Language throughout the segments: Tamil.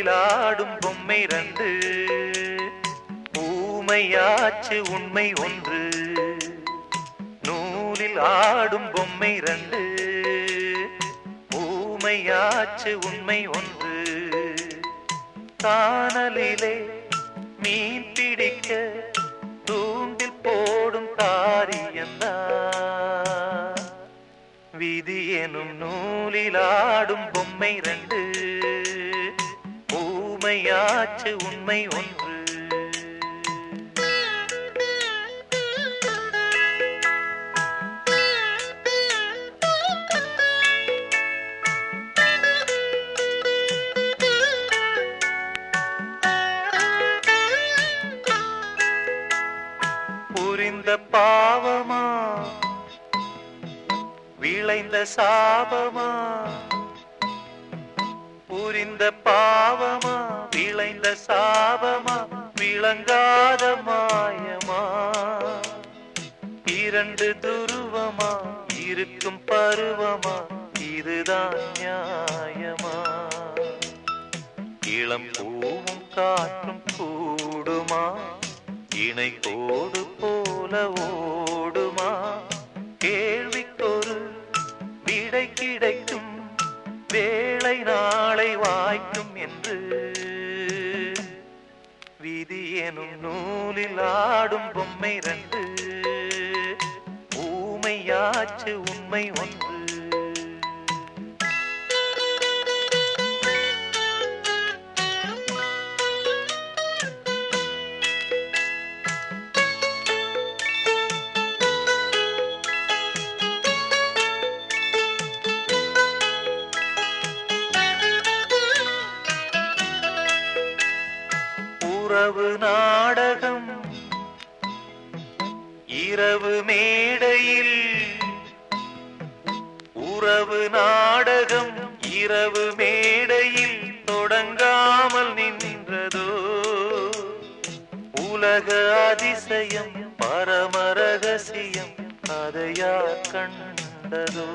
நூலில் ஆடும் பொம்மை ரெண்டு, ஊமையாச்சு உண்மை ஒன்று. நூலில் ஆடும் பொம்மை ரெண்டு, ஊமையாச்சு உண்மை ஒன்று. கானலிலே மீன் பிடிக்க தூண்டில் போடும் தாரியந்தா, விதி எனும் நூலில் ஆடும் பொம்மை ரெண்டு, ஊமையாச்சு உண்மை ஒன்று. புரிந்த பாவமா விளைந்த சாபமா, புரிந்த பாவமா விளைந்த சாபமா, விளங்காத மாயமா, இரண்டு துருவமா இருக்கும் பருவமா, இதுதான் நியாயமா? இளம் பூவும் காற்றும் கூடுமா, இணை கோடு போல ஓடுமா? கேள்விக்கொரு விடை கிடைக்கும் வேளை நாளை வாய்க்கும் என்று, விதி எனும் நூலில் ஆடும் பொம்மை ரெண்டு, ஊமையாச்சு உண்மை ஒன்று. உறவு நாடகம் இரவு மேடையில், உறவு நாடகம் இரவு மேடையில் தொடங்காமல் நின்றதோ, உலக அதிசயம் பரம ரகசியம் அதையா கண்டதோ?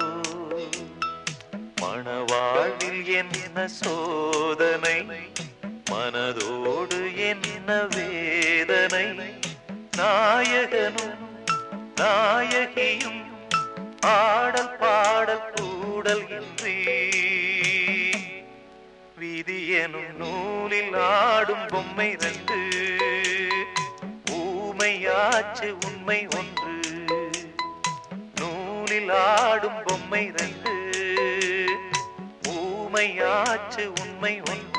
மணவாழ்வில் என்ன சோதனை, மனதோடு என்ன வேதனை, நாயகனும் நாயகியும் ஆடல் பாடல் கூடல் இன்றி, விதி எனும் நூலில் ஆடும் பொம்மை ரெண்டு, ஊமையாச்சு உண்மை ஒன்று. நூலில் ஆடும் பொம்மை ரெண்டு, ஊமையாச்சு உண்மை ஒன்று.